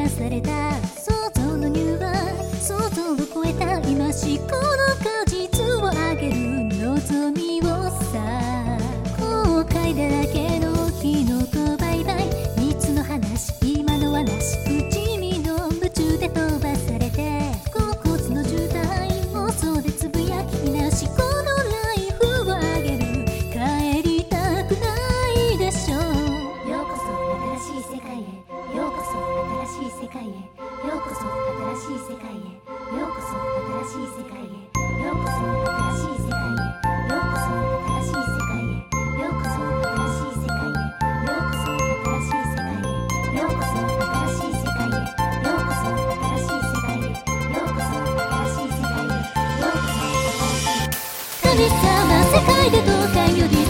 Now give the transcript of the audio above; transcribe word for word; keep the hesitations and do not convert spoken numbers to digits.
出された想像の乳は想像を超えた今思考の果実をあげる望みをさ後悔だらけのキノコバイバイ蜜の話今のはなし不死身の夢中で飛ばされて甲骨の渋滞妄想でつぶやきなしこのライフをあげる帰りたくないでしょうようこそ新しい世界へようこそ新しい世界へようこそ新しい世界へようこそ新しい世界へようこそ新しい世界へようこそ新しい世界へようこそ新しい世界へようこそ新しい世界へようこそ新しい世界へようこそ新しい世界へようこそ新しい世界へようこそ新しい神様世界でどうかより